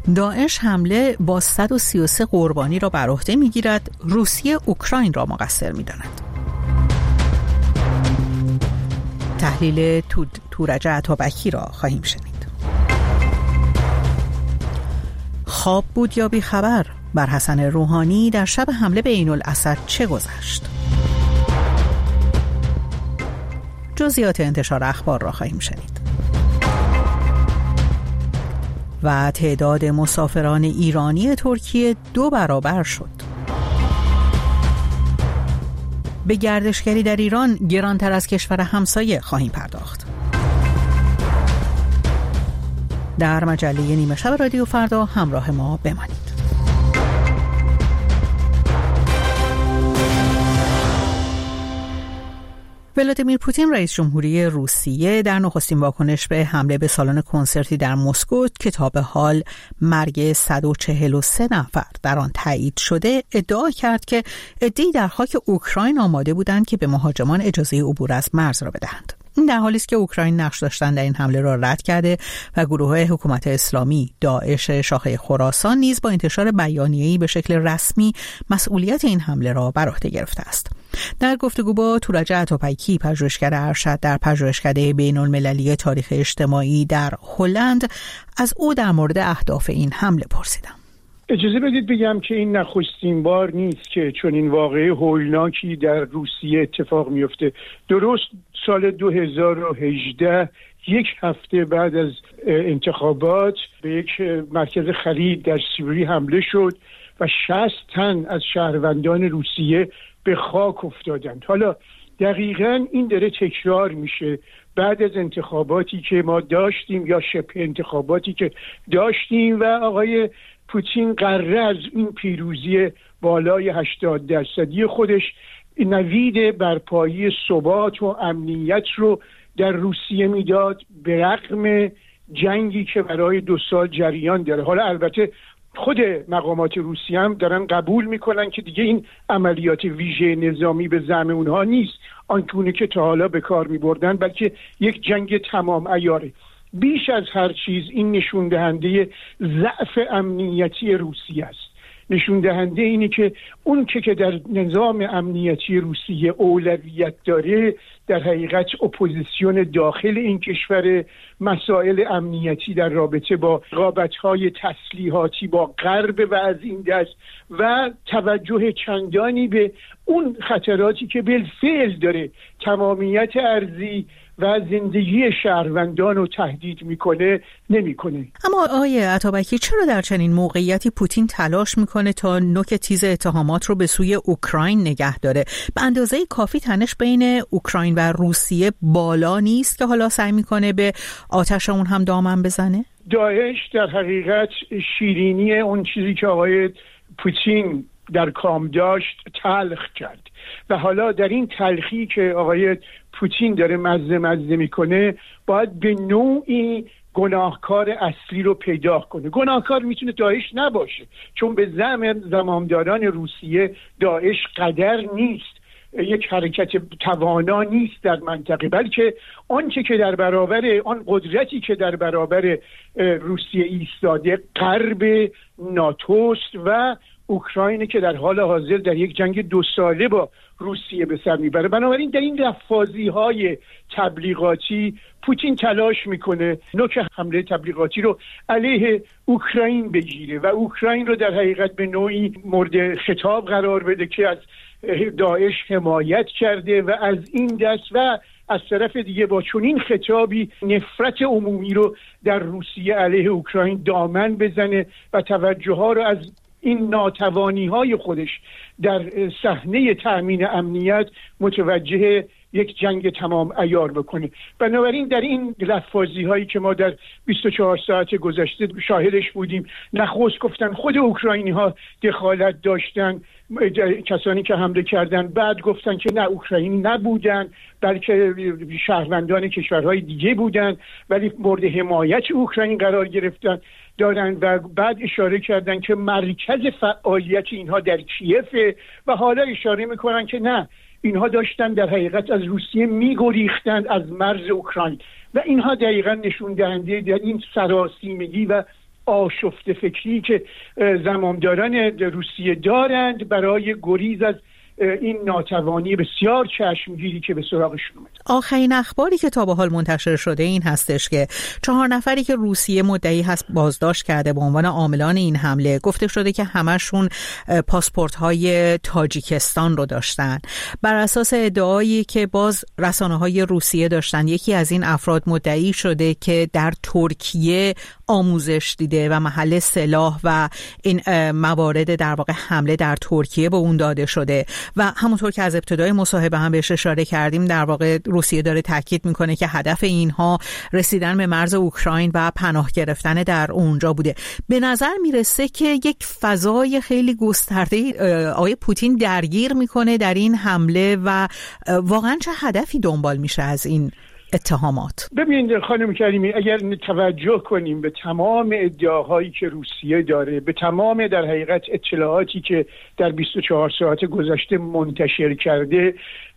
داعش حمله با 133 قربانی را بر عهده می‌گیرد، روسیه اوکراین را مقصر می‌داند. تحلیل تورج عطابکی را خواهیم شنید. خواب بود یا بی خبر؟ بر حسن روحانی در شب حمله به عین الاسد چه گذشت؟ جزئیات انتشار اخبار را خواهیم شنید. و تعداد مسافران ایرانی ترکیه 2 برابر شد. به گردشگری در ایران گرانتر از کشور همسایه خواهیم پرداخت. در مجله نیمه شب رادیو فردا همراه ما بمانید. ولادیمیر پوتین رئیس جمهوری روسیه در نخستین واکنش به حمله به سالن کنسرتی در مسکو که تا به حال مرگ 143 نفر در آن تایید شده ادعا کرد که عده‌ای در خاک اوکراین آماده بودند که به مهاجمان اجازه عبور از مرز را بدهند. این در حالی است که اوکراین نقش داشتن در این حمله را رد کرده و گروه حکومت اسلامی داعش شاخه خراسان نیز با انتشار بیانیه‌ای به شکل رسمی مسئولیت این حمله را بر عهده گرفته است. در گفتگو با تورج عطابکی، پژوهشگر ارشد در پژوهشکده بین‌المللی تاریخ اجتماعی در هلند، از او در مورد اهداف این حمله پرسیدم. اجازه بدید بگم که این نخستین بار نیست که چنین واقعه هولناکی در روسیه اتفاق میفته. درست سال 2018 یک هفته بعد از انتخابات به یک مرکز خرید در سیبری حمله شد و 60 تن از شهروندان روسیه به خاک افتادند. حالا دقیقاً این داره تکرار میشه بعد از انتخاباتی که ما داشتیم یا شبه انتخاباتی که داشتیم و آقای پوتین قراره از این پیروزی بالای 80% خودش نوید برپایی ثبات و امنیت رو در روسیه میداد به رغم جنگی که برای 2 سال جریان داره. حالا البته خود مقامات روسیه هم دارن قبول میکنن که دیگه این عملیات ویژه نظامی به زعم اونها نیست آنگونه که تا حالا به کار میبردن، بلکه یک جنگ تمام عیاره. بیش از هر چیز این نشون دهنده ضعف امنیتی روسیه است. نشون دهنده اینه که اون که در نظام امنیتی روسیه اولویت داره در حقیقت اپوزیسیون داخل این کشور، مسائل امنیتی در رابطه با رقابت‌های تسلیحاتی با غرب و از این دست و توجه چندانی به اون خطراتی که بالفعل داره تمامیت ارضی و زندگی شهروندان رو تهدید میکنه نمیکنه. اما آقای عطابکی، چرا در چنین موقعیتی پوتین تلاش میکنه تا نوک تیز اتهامات رو به سوی اوکراین نگه داره؟ به اندازه کافی تنش بین اوکراین و روسیه بالا نیست که حالا سعی میکنه به آتش اون هم دامن بزنه؟ داعش در حقیقت شیرینی اون چیزی که آقای پوتین در کام داشت تلخ کرد و حالا در این تلخی که آقای پوتین داره مزه میکنه باید به نوعی گناهکار اصلی رو پیدا کنه. گناهکار میتونه داعش نباشه چون به زعم زمامداران روسیه داعش قدر نیست، یک حرکت توانا نیست در منطقه، بلکه آنچه که در برابر آن قدرتی که در برابر روسیه ایستاده غرب ناتوست و اوکراین که در حال حاضر در یک جنگ 2 ساله با روسیه به سر میبره. بنابراین در این لفاظی‌های تبلیغاتی پوتین تلاش میکنه نوک حمله تبلیغاتی رو علیه اوکراین بگیره و اوکراین رو در حقیقت به نوعی مورد خطاب قرار بده که از داعش حمایت کرده و از این دست و از طرف دیگه با چنین خطابی نفرت عمومی رو در روسیه علیه اوکراین دامن بزنه و توجه ها رو از این ناتوانی‌های خودش در صحنه تأمین امنیت متوجه یک جنگ تمام عیار بکنه. بنابراین در این لفاظی‌هایی که ما در 24 ساعت گذشته شاهدش بودیم، نخست گفتن خود اوکراینی‌ها دخالت داشتن، کسانی که حمله کردن، بعد گفتن که نه اوکراینی نبودن بلکه شهروندان کشورهای دیگه بودن ولی مورد حمایت اوکراین قرار گرفتن دارن و بعد اشاره کردن که مرکز فعالیت اینها در کیفه و حالا اشاره میکنن که نه اینها داشتن در حقیقت از روسیه میگریختند از مرز اوکراین و اینها دقیقا نشون دهنده در این سراسیمگی و آشفته فکری که زمامداران روسیه دارند برای گریز از این ناتوانی بسیار چشمگیری که به سراغشون اومد. آخرین اخباری که تا به حال منتشر شده این هستش که 4 نفری که روسیه مدعی هست بازداشت کرده به عنوان عاملان این حمله، گفته شده که همشون پاسپورت‌های تاجیکستان رو داشتن. بر اساس ادعایی که باز رسانه‌های روسیه داشتن، یکی از این افراد مدعی شده که در ترکیه آموزش دیده و محل سلاح و این موارد در واقع حمله در ترکیه به اون داده شده و همونطور که از ابتدای مصاحبه هم بهش اشاره کردیم، در واقع روسیه داره تاکید میکنه که هدف اینها رسیدن به مرز اوکراین و پناه گرفتن در اونجا بوده. به نظر میرسه که یک فضای خیلی گسترده آقای پوتین درگیر میکنه در این حمله و واقعا چه هدفی دنبال میشه از این اتهامات؟ ببینید خانم کریمی، اگر توجه کنیم به تمام ادعاهایی که روسیه داره، به تمام در حقیقت اطلاعاتی که در 24 ساعت گذشته منتشر کرده،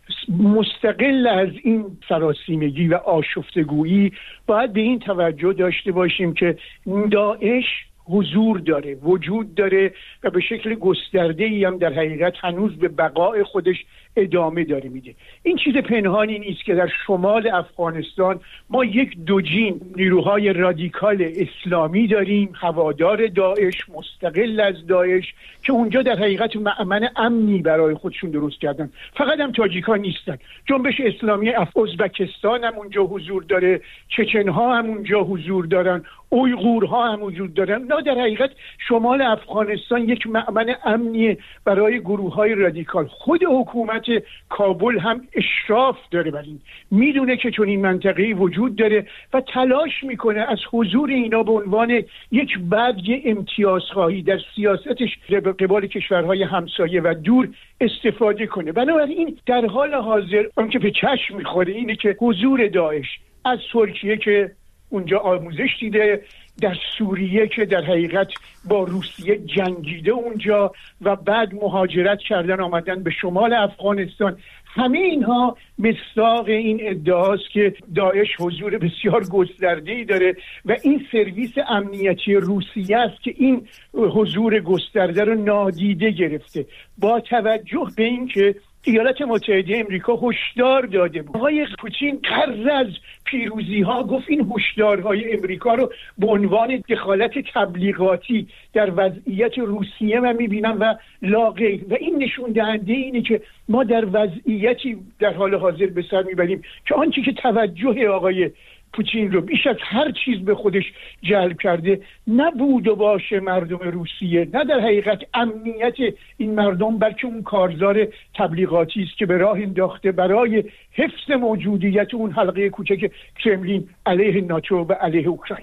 مستقل از این سراسیمگی و آشفتگویی باید به این توجه داشته باشیم که داعش حضور داره، وجود داره و به شکل گسترده‌ای هم در حقیقت هنوز به بقای خودش ادامه داره میده. این چیز پنهانی نیست که در شمال افغانستان ما یک دوجین نیروهای رادیکال اسلامی داریم، هوادار داعش، مستقل از داعش، که اونجا در حقیقت مأمن امنی برای خودشون درست کردن. فقط هم تاجیکان نیستن، جنبش اسلامی ازبکستان هم اونجا حضور داره، چچنها هم اونجا حضور دارن، اویغورها هم وجود دارن. نه، در حقیقت شمال افغانستان یک مأمن امنی برای گروه‌های رادیکال. خود حکومت کابل هم اشراف داره بر این، میدونه که چون این منطقه‌ای وجود داره و تلاش میکنه از حضور اینا به عنوان یک برگ امتیازخواهی در سیاستش به قبال کشورهای همسایه و دور استفاده کنه. بنابراین در حال حاضر آنکه به چشم میخوره اینه که حضور داعش از ترکیه که اونجا آموزش دیده، در سوریه که در حقیقت با روسیه جنگیده اونجا و بعد مهاجرت کردن آمدن به شمال افغانستان، همه اینها مصداق این ادعاست که داعش حضور بسیار گسترده‌ای داره و این سرویس امنیتی روسیه است که این حضور گسترده رو نادیده گرفته، با توجه به این که ایالات متحده امریکا هشدار داده بود. آقای پوتین قرر از پیروزی ها گفت این هشدارهای امریکا رو به عنوان دخالت تبلیغاتی در وضعیت روسیه من میبینم و لا غیر، و این نشون دهنده اینه که ما در وضعیتی در حال حاضر به سر میبریم که آنچه که توجه آقای پوتین رو بیش از هر چیز به خودش جلب کرده نبود و باشه مردم روسیه، نه در حقیقت امنیت این مردم، بلکه اون کارزار تبلیغاتی است که به راه انداخته برای حفظ موجودیت اون حلقه کوچک کرملین علیه ناتو و علیه اوکراین.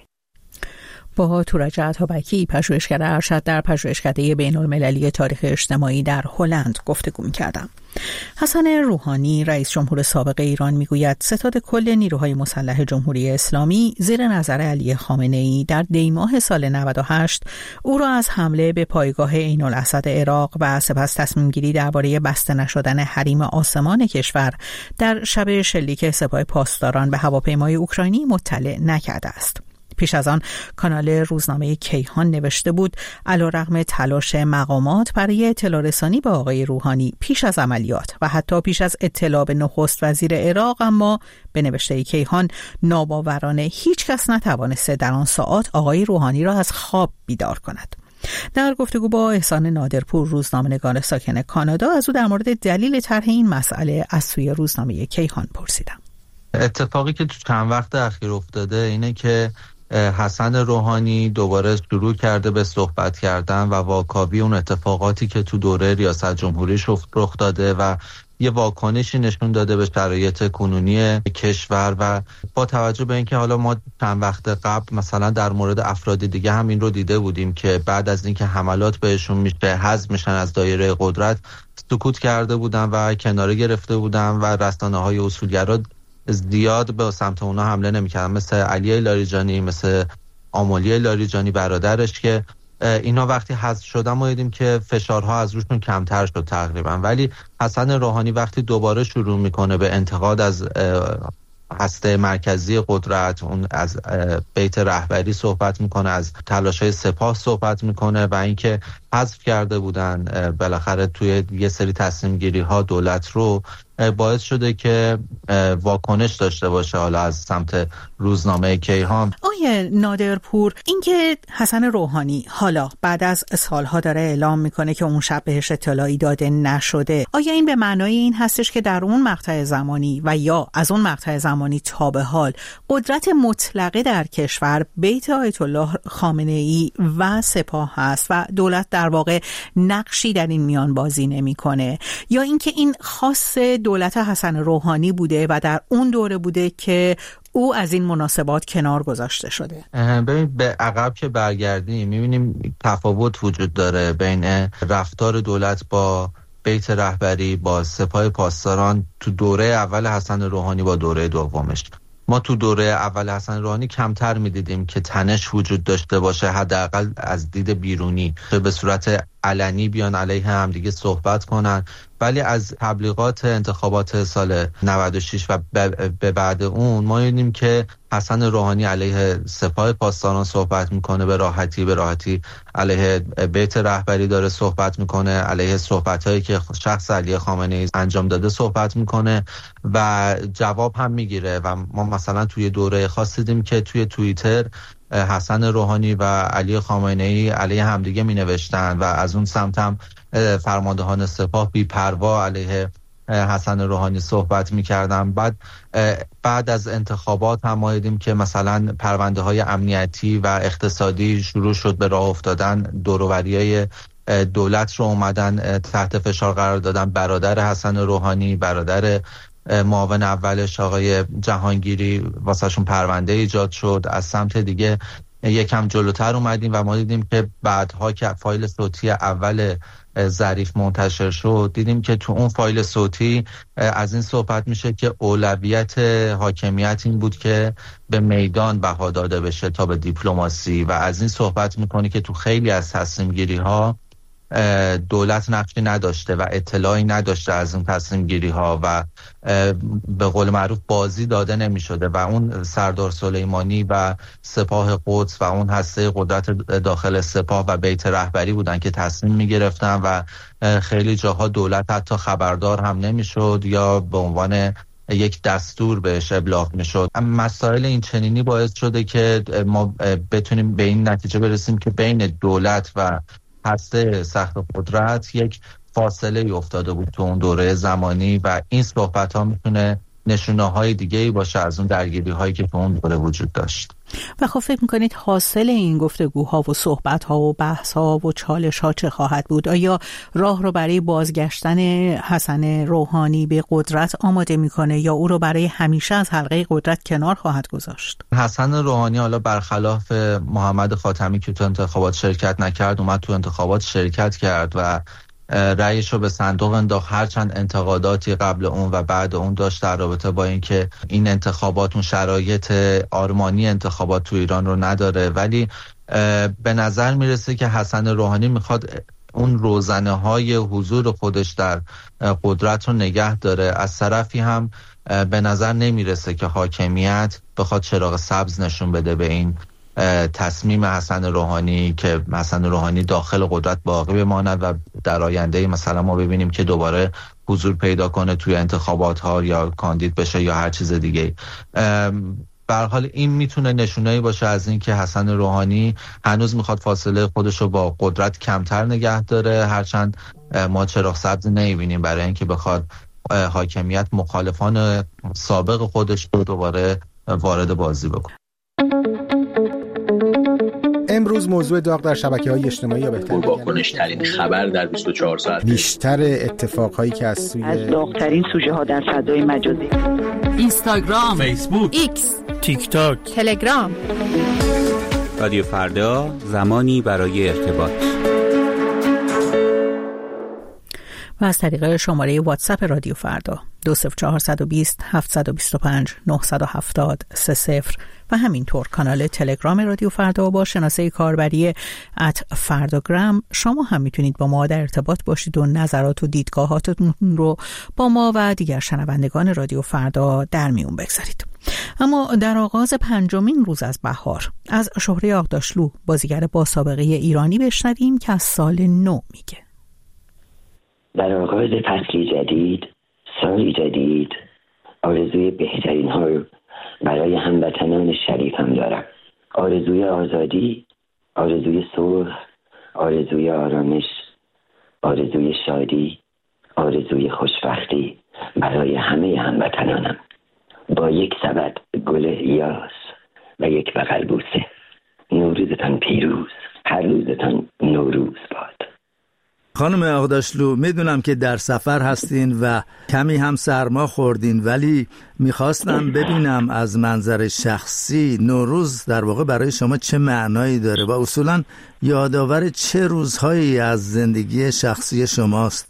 با تورج عطابکی، پژوهشگر ارشد در پژوهشکده بین‌المللی تاریخ اجتماعی در هلند گفتگو می‌کردم. حسن روحانی، رئیس جمهور سابق ایران، میگوید ستاد کل نیروهای مسلح جمهوری اسلامی زیر نظر علی خامنه‌ای در دیماه سال 98 او را از حمله به پایگاه عین الاسد عراق و سپس تصمیم گیری درباره بسته نشدن حریم آسمان کشور در شب شلیک سپاه پاسداران به هواپیمای اوکراینی مطلع نکرده است. پیش از آن کانال روزنامه کیهان نوشته بود علیرغم تلاش مقامات برای اطلاع رسانی به آقای روحانی پیش از عملیات و حتی پیش از اطلاع به نخست وزیر عراق، اما به نوشته کیهان ناباورانه هیچ کس نتوانسته در آن ساعات آقای روحانی را از خواب بیدار کند. در گفتگو با احسان نادرپور، روزنامه‌نگار ساکن کانادا، از او در مورد دلیل طرح این مسئله از سوی روزنامه کیهان پرسیدم. اتفاقی که تو چند وقت اخیر افتاده اینه که حسن روحانی دوباره شروع کرده به صحبت کردن و واکاوی اون اتفاقاتی که تو دوره ریاست جمهوریش رخ داده و یه واکنشی نشون داده به شرایط کنونی کشور، و با توجه به اینکه حالا ما چند وقت قبل مثلا در مورد افراد دیگه هم این رو دیده بودیم که بعد از اینکه حملات بهشون میشه حذف میشن از دایره قدرت، سکوت کرده بودن و کناره گرفته بودن و رسانه‌های اصولگرا زیاد به سمت اونا حمله نمی‌کردن، مثل علی لاریجانی، مثل آملی لاریجانی برادرش، که اینا وقتی حذف شدن ما دیدیم که فشارها از روشون کمتر شد تقریبا. ولی حسن روحانی وقتی دوباره شروع میکنه به انتقاد از هسته مرکزی قدرت، اون از بیت رهبری صحبت میکنه، از تلاش‌های سپاه صحبت میکنه و اینکه حذف کرده بودن بالاخره توی یه سری تصمیم گیری ها دولت رو، باعث شده که واکنش داشته باشه حالا از سمت روزنامه کیهان. آیه نادرپور، اینکه حسن روحانی حالا بعد از سالها داره اعلام میکنه که اون شب بهش اطلاعی داده نشده، آیا این به معنای این هستش که در اون مقطع زمانی و یا از اون مقطع زمانی تا به حال قدرت مطلقه در کشور بیت آیت الله خامنه ای و سپاه هست و دولت در واقع نقشی در این میان بازی نمیکنه، یا اینکه این خاص دولت حسن روحانی بوده و در اون دوره بوده که او از این مناسبات کنار گذاشته شده؟ ببین، به عقب که برگردیم میبینیم تفاوت وجود داره بین رفتار دولت با بیت رهبری، با سپاه پاسداران تو دوره اول حسن روحانی با دوره دومش. ما تو دوره اول حسن روحانی کمتر میدیدیم که تنش وجود داشته باشه، حداقل از دید بیرونی به صورت علنی بیان علیه هم دیگه صحبت کنن، ولی از تبلیغات انتخابات سال 96 و به بعد اون ما دیدیم که حسن روحانی علیه سپاه پاسداران صحبت میکنه، به راحتی علیه بیت رهبری داره صحبت میکنه، علیه صحبتایی که شخص علی خامنه ای انجام داده صحبت میکنه و جواب هم میگیره. و ما مثلا توی دوره خاص دیدیم که توی توییتر حسن روحانی و علی خامنه ای علیه همدیگه می نوشتن و از اون سمت هم فرماندهان سپاه بی پروا علیه حسن روحانی صحبت می کردن. بعد از انتخابات هم ما دیدیم که مثلا پرونده های امنیتی و اقتصادی شروع شد به راه افتادن، دوروبریای دولت رو اومدن تحت فشار قرار دادن. برادر حسن روحانی، برادر معاون اولش آقای جهانگیری، واسه شون پرونده ایجاد شد. از سمت دیگه یکم جلوتر اومدیم و ما دیدیم که بعدها که فایل صوتی اول ظریف منتشر شد، دیدیم که تو اون فایل صوتی از این صحبت میشه که اولویت حاکمیت این بود که به میدان بها داده بشه تا به دیپلماسی، و از این صحبت میکنه که تو خیلی از تصمیم گیری ها دولت نقشی نداشته و اطلاعی نداشته از اون تصمیم گیری ها و به قول معروف بازی داده نمی شده و اون سردار سلیمانی و سپاه قدس و اون هسته قدرت داخل سپاه و بیت رهبری بودن که تصمیم می گرفتن و خیلی جاها دولت حتی خبردار هم نمی شد یا به عنوان یک دستور بهش ابلاغ می شد. مسائل این چنینی باعث شده که ما بتونیم به این نتیجه برسیم که بین دولت و هسته سخت قدرت یک فاصله افتاده بود تو اون دوره زمانی و این صحبت ها میتونه نشونه های دیگه ای باشه از اون درگیری هایی که تو اون دوره وجود داشت. و خب فکر میکنید حاصل این گفتگوها و صحبت ها و بحث ها و چالش ها چه خواهد بود؟ آیا راه رو برای بازگشتن حسن روحانی به قدرت آماده میکنه یا او رو برای همیشه از حلقه قدرت کنار خواهد گذاشت؟ حسن روحانی حالا برخلاف محمد خاتمی که تو انتخابات شرکت نکرد، اومد تو انتخابات شرکت کرد و رأیش رو به صندوق انداخت، هرچند انتقاداتی قبل اون و بعد اون داشت در رابطه با اینکه این انتخابات اون شرایط آرمانی انتخابات تو ایران رو نداره، ولی به نظر میرسه که حسن روحانی میخواد اون روزنه های حضور خودش در قدرت رو نگه داره. از طرفی هم به نظر نمیرسه که حاکمیت بخواد چراغ سبز نشون بده به این تصمیم حسن روحانی که حسن روحانی داخل قدرت باقی بماند و در آینده مثلا ما ببینیم که دوباره حضور پیدا کنه توی انتخابات ها یا کاندید بشه یا هر چیز دیگه. به هر حال این میتونه نشونه‌ای باشه از این که حسن روحانی هنوز میخواد فاصله خودش رو با قدرت کمتر نگه داره، هرچند ما چراغ سبز نمیبینیم برای اینکه بخواد حاکمیت مخالفان سابق خودش رو دوباره وارد بازی بکنه. امروز موضوع داغ در شبکه‌های اجتماعی یا بهتر واکنش‌ترین خبر در 24 ساعت، بیشتر اتفاقهایی که از داغ‌ترین سوژه‌ها در فضای مجازی، اینستاگرام، فیسبوک، ایکس، تیک تاک، تلگرام. رادیو فردا، زمانی برای ارتباط. و از طریق شماره واتساپ رادیو فردا 20420 725 970 30 و همینطور کانال تلگرام رادیو فردا با شناسه کاربری @فرداگرام. شما هم میتونید با ما در ارتباط باشید و نظرات و دیدگاهاتتون رو با ما و دیگر شنوندگان رادیو فردا در میون بگذارید. اما در آغاز 5مین روز از بهار از شهره آغداشلو، بازیگر با سابقه ایرانی، بشنویم که از سال نو میگه. در آغاز فصلی جدید، سالی جدید، آرزوی بهترین ها رو برای هموطنان شریفم دارم. آرزوی آزادی، آرزوی صلح، آرزوی آرامش، آرزوی شادی، آرزوی خوشبختی برای همه هموطنانم. با یک سبد گل یاس و یک بغل بوسه. نوروزتان پیروز، هر روزتان نوروز باد. خانم آغداشلو، میدونم که در سفر هستین و کمی هم سرما خوردین، ولی میخواستم ببینم از منظر شخصی نوروز در واقع برای شما چه معنایی داره و اصولا یادآور چه روزهایی از زندگی شخصی شماست؟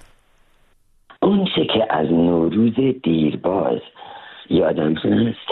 اون چه که از نوروز دیرباز یادم هست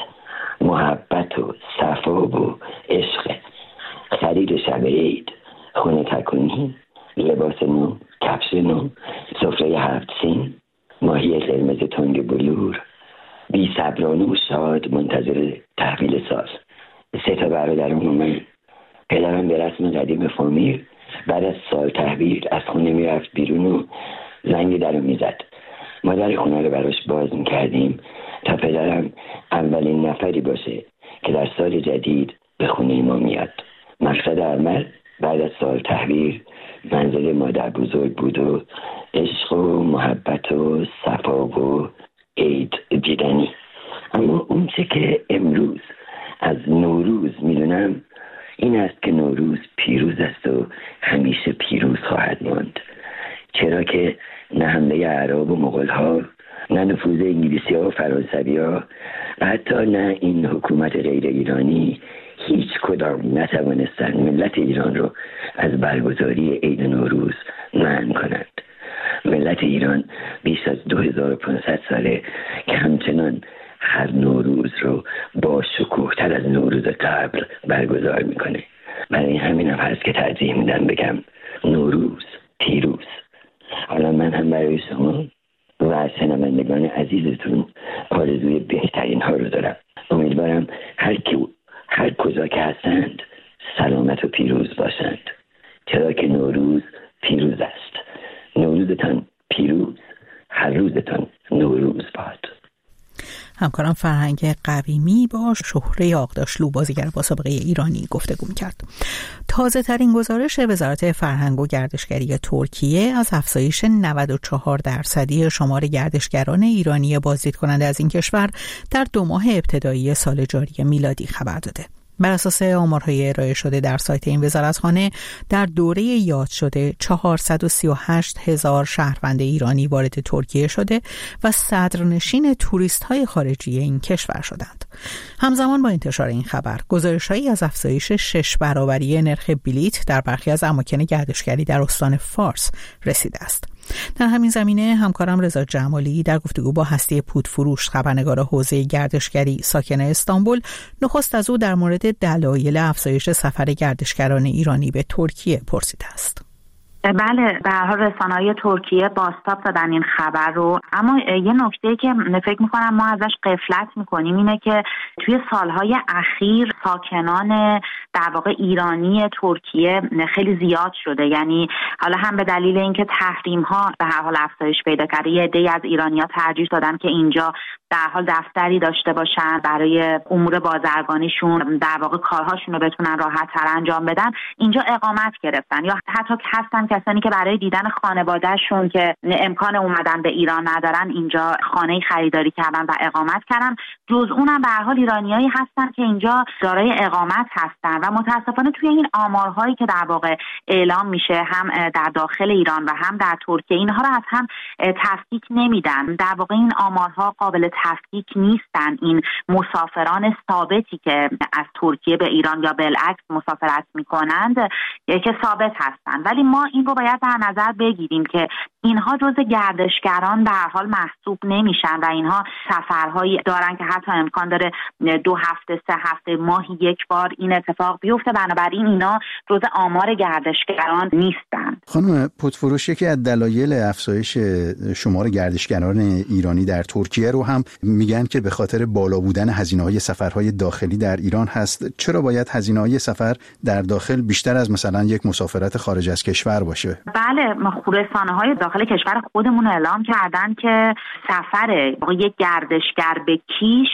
محبت و صفا و عشق، خرید شب عید، خونه تکونی، لباس نو، کفش نو، سفره 7 سین، ماهی قرمز تنگ بلور، بی صبرانه و شاد منتظر تحویل سال. 3 برادرم و من. پدرم به رسم قدیم فامیل بعد از سال تحویل از خونه میرفت بیرون و زنگ در رو میزد. ما در خونه رو براش باز میکردیم تا پدرم اولین نفری باشه که در سال جدید به خونه ما میاد. مقصد عمل بعد از سال تحویل منزل مادر بزرگ بود و عشق و محبت و صفا و عید دیدنی. اما اون چه که امروز از نوروز میدونم این است که نوروز پیروز است و همیشه پیروز خواهد ماند، چرا که نه حمله اعراب و مغول ها، نه نفوذ انگلیسی ها و فرانسوی ها و حتی نه این حکومت غیر ایرانی هیچ کدام نتوانستند ملت ایران رو از برگزاری عید نوروز منع کنند. ملت ایران بیش از 2500 ساله که همچنان هر نوروز رو با شکوه‌تر از نوروز قبل برگزار میکنه. برای همین هم هست که ترجیح میدم بگم نوروز پیروز. حالا من هم برای شما و شنوندگان عزیزتون آرزوی بهترین ها رو دارم. امیدوارم هر کجا که هستند سلامت و پیروز باشند، چرا که نوروز پیروز است. نوروزتان پیروز، هر روزتان نوروز باد. همکارم فرهنگ قویمی با شهره آغداشلو، بازیگر با سابقه ایرانی، گفتگو کرد. تازه ترین گزارش وزارت فرهنگ و گردشگری ترکیه از افزایش 94% شمار گردشگران ایرانی بازدید کننده از این کشور در 2 ماه ابتدایی سال جاری میلادی خبر داده. بر اساس آمارهای ارائه شده در سایت این وزارتخانه، در دوره یاد شده 438,000 شهروند ایرانی وارد ترکیه شده و صدرنشین توریست‌های خارجی این کشور شدند. همزمان با انتشار این خبر، گزارش‌هایی از افزایش 6 برابری نرخ بلیت در برخی از اماکن گردشگری در استان فارس رسیده است. در همین زمینه همکارم رضا جمالی در گفتگو با هستی پودفروش، خبرنگار حوزه گردشگری ساکن استانبول، نخست از او در مورد دلایل افزایش سفر گردشگران ایرانی به ترکیه پرسیده است. بله، به هر حال رسانه‌های ترکیه بازتاب دادن این خبر رو، اما یه نکته که فکر می‌کنم ما ازش غفلت می‌کنیم اینه که توی سالهای اخیر ساکنان در واقع ایرانی ترکیه خیلی زیاد شده. یعنی حالا هم به دلیل اینکه تحریم‌ها به هر حال افزایش پیدا کرده، یه عده‌ای از ایرانی‌ها ترجیح دادن که اینجا در حال دفتری داشته باشن برای امور بازرگانیشون، در واقع کارهاشون رو بتونن راحت‌تر انجام بدن، اینجا اقامت گرفتن. یا حتی هستن کسانی که برای دیدن خانواده‌شون که امکان اومدن به ایران ندارن، اینجا خانه‌ای خریداری کردن و اقامت کردن. جز اونم به هر حال ایرانیایی هستن که اینجا دارای اقامت هستن و متاسفانه توی این آمارهایی که در واقع اعلام میشه هم در داخل ایران و هم در ترکیه اینها رو از هم تفکیک نمیدن. در واقع این آمارها قابل تفکیک نیستن. این مسافران ثابتی که از ترکیه به ایران یا بالعکس مسافرت میکنند که ثابت هستن، ولی ما این رو باید در نظر بگیریم که اینها جزء گردشگران به هر حال محسوب نمیشن و اینها سفرهایی دارن که حتی امکان داره 2 هفته 3 هفته ماهی یک بار این اتفاق بیفته. بنابراین اینا جزء آمار گردشگران نیستن. خانم پتفروش، یکی از دلایل افزایش شمار گردشگران ایرانی در ترکیه رو هم میگن که به خاطر بالا بودن هزینه‌های سفرهای داخلی در ایران هست. چرا باید هزینه‌های سفر در داخل بیشتر از مثلا یک مسافرت خارج از کشور باشه؟ بله، رسانه‌های داخل کشور خودمون اعلام کردن که سفر یک گردشگر به کیش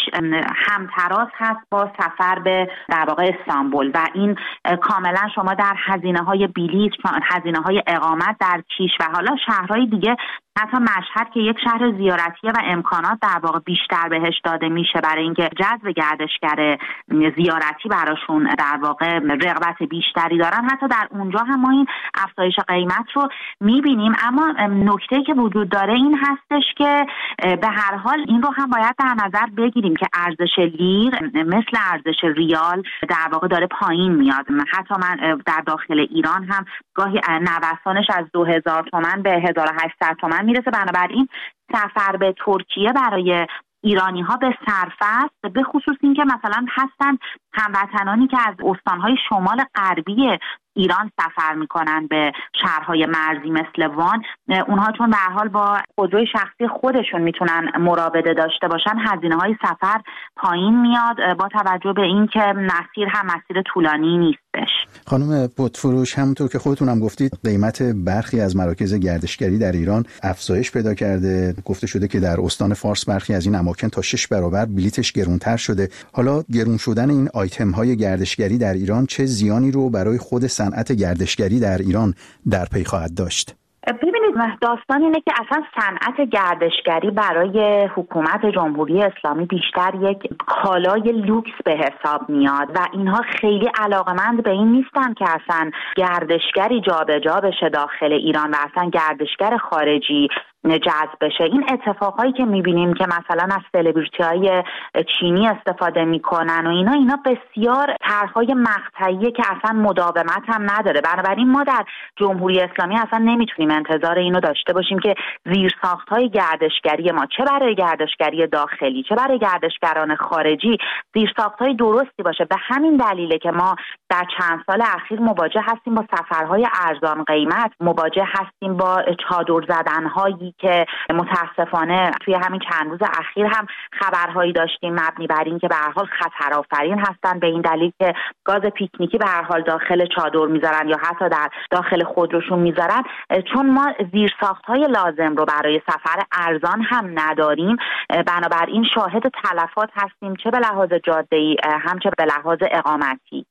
همتراز هست با سفر به در واقع استانبول و این کاملا شما در هزینه‌های بلیط، هزینه‌های اقامت در کیش و حالا شهرهای دیگه، حتی مشهد که یک شهر زیارتیه و امکانات در واقع بیشتر بهش داده میشه برای اینکه جذب گردشگر زیارتی براشون در واقع رغبت بیشتری دارن، حتی در اونجا هم ما این افزایش قیمت رو میبینیم. اما نکته‌ای که وجود داره این هستش که به هر حال این رو هم باید در نظر بگیریم که ارزش لیر مثل ارزش ریال در واقع داره پایین میاد. حتی من در داخل ایران هم گاهی نوسانش از 2000 تومان به 1800 تومان میرسه. بنابراین سفر به ترکیه برای ایرانی ها به صرفه است، به خصوص این که مثلا هستن هموطنانی که از استانهای شمال غربی ایران سفر میکنن به شهرهای مرزی مثل وان. اونها چون به هر حال با خودروی شخصی خودشون میتونن مراوده داشته باشن، هزینه‌های سفر پایین میاد با توجه به اینکه مسیر هم مسیر طولانی نیستش. خانم پتفروش، همونطور که خودتون هم گفتید قیمت برخی از مراکز گردشگری در ایران افزایش پیدا کرده. گفته شده که در استان فارس برخی از این اماکن تا 6 برابر بلیتش گرونتر شده. حالا گرون شدن این آیتم های گردشگری در ایران چه زیانی رو برای خود صنعت گردشگری در ایران در پی خواهد داشت؟ ببینید، داستان اینه که اصلا صنعت گردشگری برای حکومت جمهوری اسلامی بیشتر یک کالای لوکس به حساب میاد و اینها خیلی علاقمند به این نیستن که اصلا گردشگری جابجا بشه داخل ایران و اصلا گردشگر خارجی جذب بشه. این اتفاقایی که میبینیم که مثلا از سلبریتی‌های چینی استفاده میکنن و اینا بسیار طرح‌های مقطعیه که اصلا مداومت هم نداره. بنابراین ما در جمهوری اسلامی اصلا نمیتونیم انتظار اینو داشته باشیم که زیرساخت‌های گردشگری ما چه برای گردشگری داخلی چه برای گردشگران خارجی زیرساخت‌های درستی باشه. به همین دلیله که ما در چند سال اخیر مواجه هستیم با سفرهای ارزان قیمت، مواجه هستیم با چادر زدن‌هایی که متاسفانه توی همین چند روز اخیر هم خبرهایی داشتیم مبنی بر این که به هر حال خطرآفرین هستن، به این دلیل که گاز پیکنیکی به هر حال داخل چادر میذارن یا حتی در داخل خودروشون میذارن. چون ما زیرساخت‌های لازم رو برای سفر ارزان هم نداریم، بنابراین شاهد تلفات هستیم، چه به لحاظ جاده‌ای هم چه به لحاظ اقامتی.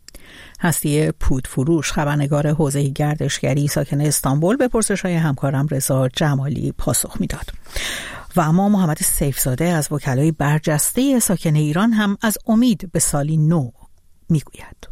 هستی پودفروش، خبرنگار حوزه گردشگری ساکن استانبول، به پرسش‌های همکارم رضا جمالی پاسخ میداد. و اما محمد سیفزاده از وکلای برجسته ساکن ایران هم از امید به سالی نو میگوید.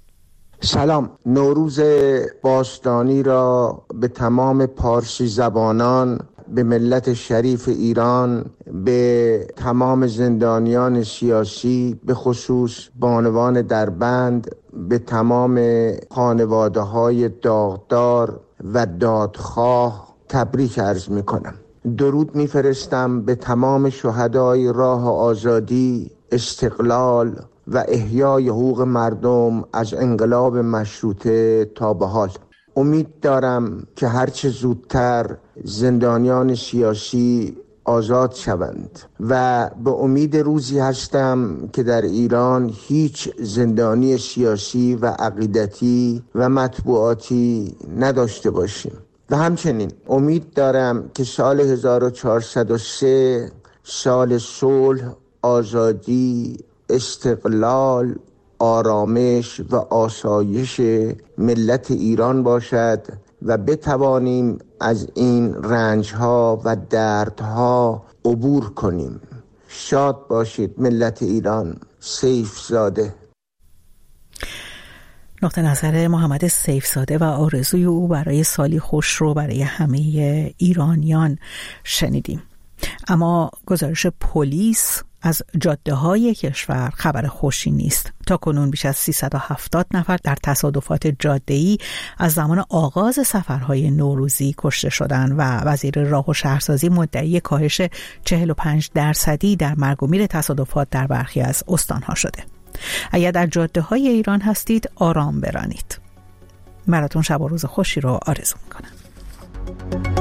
سلام. نوروز باستانی را به تمام پارسی زبانان، به ملت شریف ایران، به تمام زندانیان سیاسی، به خصوص بانوان دربند، به تمام خانواده‌های داغدار و دادخواه تبریک عرض می‌کنم. درود می‌فرستم به تمام شهدای راه آزادی، استقلال و احیای حقوق مردم از انقلاب مشروطه تا به حال. امید دارم که هرچه زودتر زندانیان سیاسی آزاد شوند و به امید روزی هستم که در ایران هیچ زندانی سیاسی و عقیدتی و مطبوعاتی نداشته باشیم. و همچنین امید دارم که سال 1403 سال صلح، آزادی، استقلال، آرامش و آسایش ملت ایران باشد و بتوانیم از این رنج‌ها و دردها عبور کنیم. شاد باشید ملت ایران. سیفزاده. نقطه نظر محمد سیفزاده و آرزوی او برای سالی خوش رو برای همه ایرانیان شنیدیم. اما گزارش پلیس از جاده‌های کشور خبر خوشی نیست. تاکنون بیش از 370 نفر در تصادفات جاده‌ای از زمان آغاز سفرهای نوروزی کشته شدند و وزیر راه و شهرسازی مدعی کاهش 45% در مرگ و میر تصادفات در برخی از استانها شده. اگر در جاده‌های ایران هستید آرام برانید. براتون شب و روز خوشی رو آرزو می‌کنم.